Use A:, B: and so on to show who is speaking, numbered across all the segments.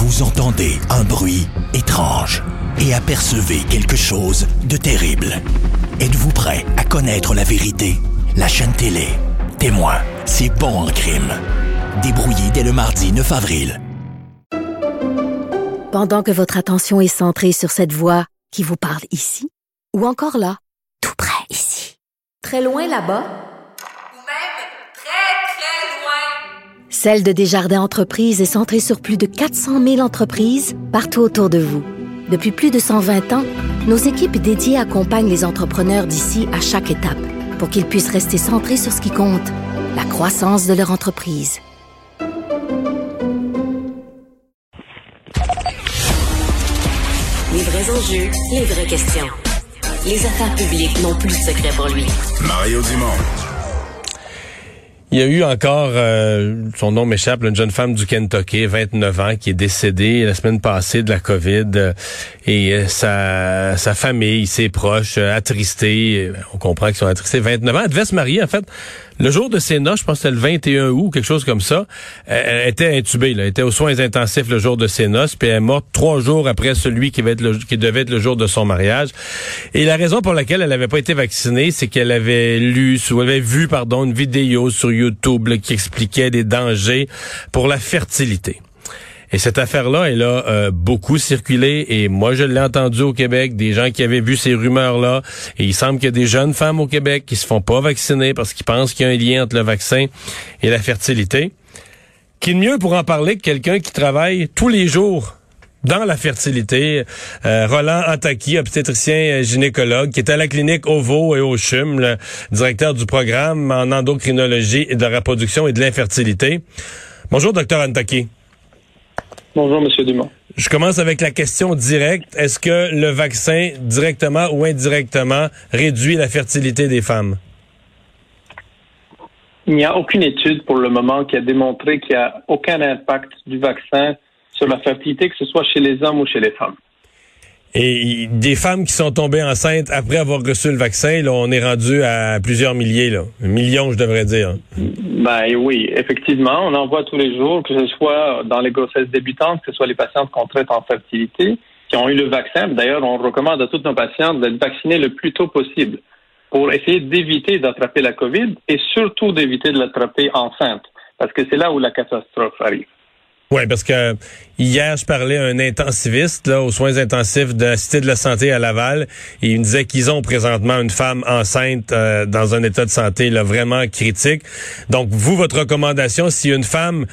A: Vous entendez un bruit étrange et apercevez quelque chose de terrible. Êtes-vous prêt à connaître la vérité? La chaîne télé Témoin, c'est bon en crime. Débrouillé dès le mardi 9 avril.
B: Pendant que votre attention est centrée sur cette voix qui vous parle ici, ou encore là, tout près ici, très loin là-bas, Celle de Desjardins Entreprises est centrée sur plus de 400 000 entreprises partout autour de vous. Depuis plus de 120 ans, nos équipes dédiées accompagnent les entrepreneurs d'ici à chaque étape pour qu'ils puissent rester centrés sur ce qui compte, la croissance de leur entreprise.
C: Les vrais enjeux, les vraies questions. Les affaires publiques n'ont plus de secret pour lui.
D: Mario Dumont.
E: Il y a eu encore, son nom m'échappe, une jeune femme du Kentucky, 29 ans, qui est décédée la semaine passée de la COVID. Et sa famille, ses proches, attristés. On comprend qu'ils sont attristés. 29 ans. Elle devait se marier, en fait. Le jour de ses noces, je pense que c'était le 21 août, quelque chose comme ça. Elle était intubée, là. Elle était aux soins intensifs le jour de ses noces, puis elle est morte 3 jours après celui qui devait être le jour de son mariage. Et la raison pour laquelle elle n'avait pas été vaccinée, c'est qu'elle avait vu, une vidéo sur YouTube là, qui expliquait des dangers pour la fertilité. Et cette affaire-là, elle a beaucoup circulé, et moi je l'ai entendu au Québec, des gens qui avaient vu ces rumeurs-là, et il semble qu'il y a des jeunes femmes au Québec qui se font pas vacciner parce qu'ils pensent qu'il y a un lien entre le vaccin et la fertilité. Qui de mieux pour en parler que quelqu'un qui travaille tous les jours dans la fertilité, Roland Antaki, obstétricien gynécologue, qui est à la clinique OVO et au CHUM, le directeur du programme en endocrinologie et de la reproduction et de l'infertilité. Bonjour, Dr Antaki.
F: Bonjour, M. Dumont.
E: Je commence avec la question directe. Est-ce que le vaccin, directement ou indirectement, réduit la fertilité des femmes?
F: Il n'y a aucune étude pour le moment qui a démontré qu'il n'y a aucun impact du vaccin sur la fertilité, que ce soit chez les hommes ou chez les femmes.
E: Et des femmes qui sont tombées enceintes après avoir reçu le vaccin, là, on est rendu à plusieurs milliers, là. Millions, je devrais dire.
F: Ben oui, effectivement, on en voit tous les jours, que ce soit dans les grossesses débutantes, que ce soit les patientes qu'on traite en fertilité, qui ont eu le vaccin. D'ailleurs, on recommande à toutes nos patientes d'être vaccinées le plus tôt possible pour essayer d'éviter d'attraper la COVID et surtout d'éviter de l'attraper enceinte, parce que c'est là où la catastrophe arrive.
E: Oui, parce que hier, je parlais à un intensiviste là, aux soins intensifs de la Cité de la Santé à Laval, et il me disait qu'ils ont présentement une femme enceinte dans un état de santé là, vraiment critique. Donc, vous, votre recommandation, si une femme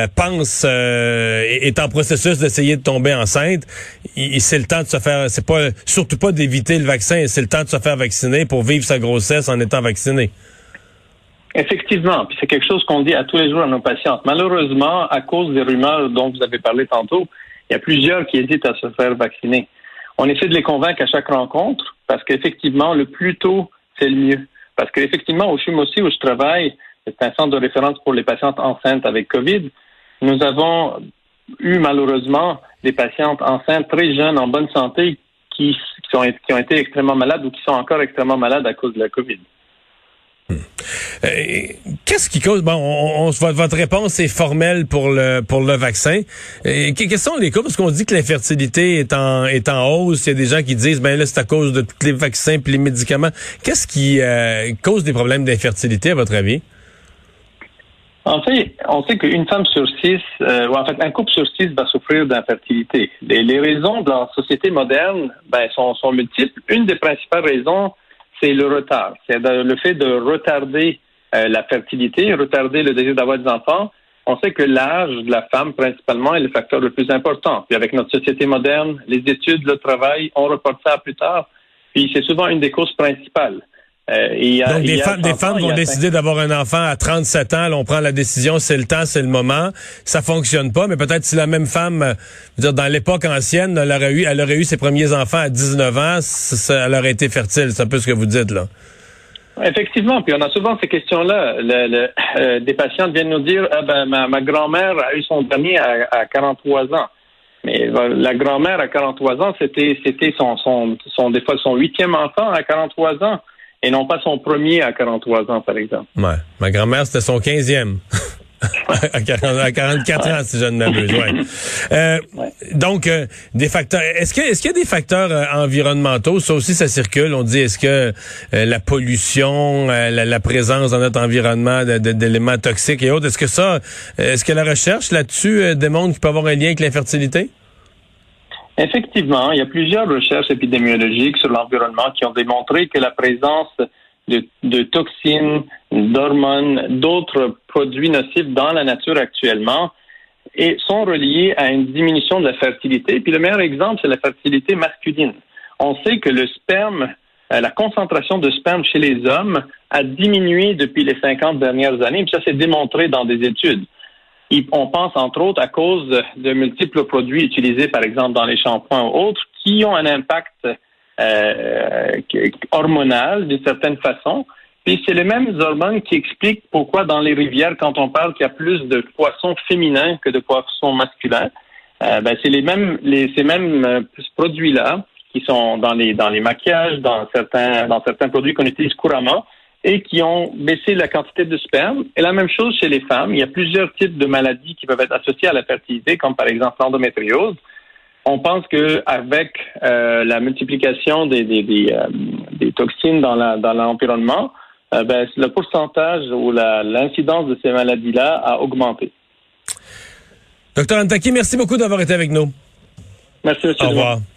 E: est en processus d'essayer de tomber enceinte, c'est le temps de se faire, c'est pas surtout pas d'éviter le vaccin, c'est le temps de se faire vacciner pour vivre sa grossesse en étant vacciné.
F: Effectivement, puis c'est quelque chose qu'on dit à tous les jours à nos patientes. Malheureusement, à cause des rumeurs dont vous avez parlé tantôt, il y a plusieurs qui hésitent à se faire vacciner. On essaie de les convaincre à chaque rencontre parce qu'effectivement, le plus tôt, c'est le mieux. Parce qu'effectivement, au CHUM aussi, où je travaille, c'est un centre de référence pour les patientes enceintes avec COVID. Nous avons eu malheureusement des patientes enceintes très jeunes, en bonne santé, qui ont été extrêmement malades ou qui sont encore extrêmement malades à cause de la COVID.
E: Qu'est-ce qui cause votre réponse est formelle pour le vaccin. Quels sont les cas? Parce qu'on dit que l'infertilité est en hausse. Il y a des gens qui disent là c'est à cause de tous les vaccins et les médicaments. Qu'est-ce qui cause des problèmes d'infertilité à votre avis?
F: En fait, on sait qu'une femme sur 6, un couple sur 6 va souffrir d'infertilité. Les raisons de la société moderne sont multiples. Une des principales raisons, c'est le retard. C'est le fait de retarder la fertilité, retarder le désir d'avoir des enfants. On sait que l'âge de la femme, principalement, est le facteur le plus important. Puis avec notre société moderne, les études, le travail, on reporte ça à plus tard. Puis c'est souvent une des causes principales. Donc
E: des femmes vont décider d'avoir un enfant à 37 ans, là, on prend la décision, c'est le temps, c'est le moment, ça fonctionne pas, mais peut-être si la même femme, dans l'époque ancienne, elle aurait eu ses premiers enfants à 19 ans, elle aurait été fertile, c'est un peu ce que vous dites là.
F: Effectivement, puis on a souvent ces questions-là. Des patientes viennent nous dire ma grand-mère a eu son dernier à 43 ans. Mais la grand-mère à 43 ans, c'était des fois son 8e enfant à 43 ans. Et non pas son premier à 43 ans, par exemple.
E: Ouais. Ma grand-mère, c'était son 15e. à 44 ans, si je ne m'abuse, ouais. Donc, des facteurs. Est-ce qu'il y a des facteurs environnementaux? Ça aussi, ça circule. On dit, est-ce que la pollution, la présence dans notre environnement d'éléments toxiques et autres, est-ce que la recherche là-dessus démontre qu'il peut y avoir un lien avec l'infertilité?
F: Effectivement, il y a plusieurs recherches épidémiologiques sur l'environnement qui ont démontré que la présence de toxines, d'hormones, d'autres produits nocifs dans la nature actuellement et sont reliés à une diminution de la fertilité. Puis le meilleur exemple, c'est la fertilité masculine. On sait que le sperme, la concentration de sperme chez les hommes a diminué depuis les 50 dernières années, puis ça s'est démontré dans des études. On pense entre autres à cause de multiples produits utilisés, par exemple, dans les shampoings ou autres, qui ont un impact hormonal d'une certaine façon. Puis c'est les mêmes hormones qui expliquent pourquoi dans les rivières, quand on parle qu'il y a plus de poissons féminins que de poissons masculins, c'est ces mêmes produits-là qui sont dans les maquillages, dans certains produits qu'on utilise couramment, et qui ont baissé la quantité de sperme. Et la même chose chez les femmes. Il y a plusieurs types de maladies qui peuvent être associées à la fertilité, comme par exemple l'endométriose. On pense que avec la multiplication des toxines dans l'environnement, le pourcentage ou l'incidence de ces maladies-là a augmenté.
E: Dr Antaki, merci beaucoup d'avoir été avec nous.
F: Merci, M.
E: Au revoir.